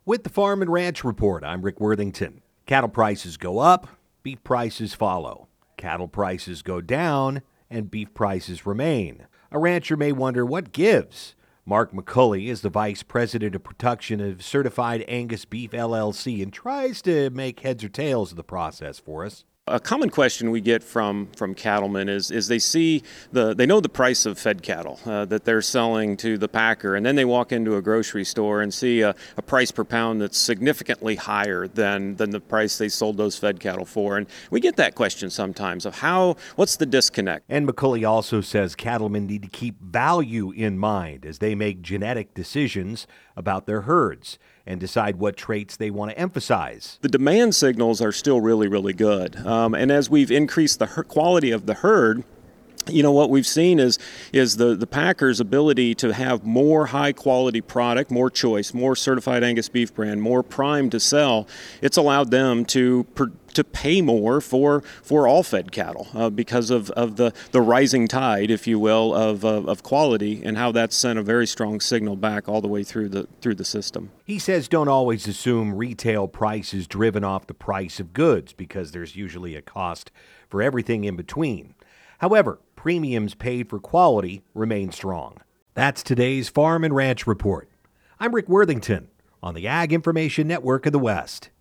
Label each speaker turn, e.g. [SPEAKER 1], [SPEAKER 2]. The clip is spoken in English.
[SPEAKER 1] With the Farm and Ranch Report, I'm Rick Worthington. Cattle prices go up, beef prices follow. Cattle prices go down, and beef prices remain. A rancher may wonder what gives. Mark McCulley is the Vice President of Production of Certified Angus Beef LLC and tries to make heads or tails of the process for us.
[SPEAKER 2] A common question we get from cattlemen is they know the price of fed cattle that they're selling to the packer, and then they walk into a grocery store and see a price per pound that's significantly higher than the price they sold those fed cattle for. And we get that question sometimes of what's the disconnect?
[SPEAKER 1] And McCulley also says cattlemen need to keep value in mind as they make genetic decisions about their herds and decide what traits they want to emphasize.
[SPEAKER 2] The demand signals are still really, really good. And as we've increased the quality of the herd, what we've seen is the packers' ability to have more high-quality product, more choice, more certified Angus beef brand, more prime to sell. It's allowed them to pay more for all fed cattle because of the rising tide, if you will, of quality, and how that's sent a very strong signal back all the way through the system.
[SPEAKER 1] He says don't always assume retail price is driven off the price of goods because there's usually a cost for everything in between. However, premiums paid for quality remain strong. That's today's Farm and Ranch Report. I'm Rick Worthington on the Ag Information Network of the West.